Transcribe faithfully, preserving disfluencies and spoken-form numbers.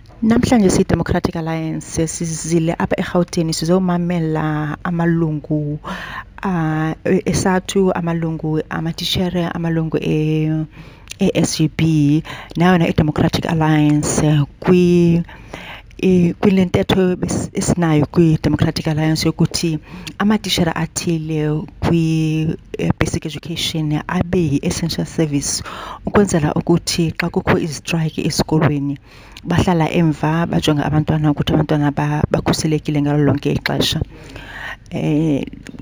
Namhlanje si-Democratic Alliance sizile apha eGauteng sizomamela amalungu uh, esathu amalungu amatitshere amalungu e e-S G B nayo i-Democratic Alliance kwi kule ntetho esinayo kwi-Democratic Alliance yokuthi amatishera athile kwi-basic education abe yi-essential service ukwenzela ukuthi xa kukho izitrayiki esikolweni bahlala emva bajonga abantwana ukuthi abantwana bakhuselekile ngalo lonke ixesha. Eh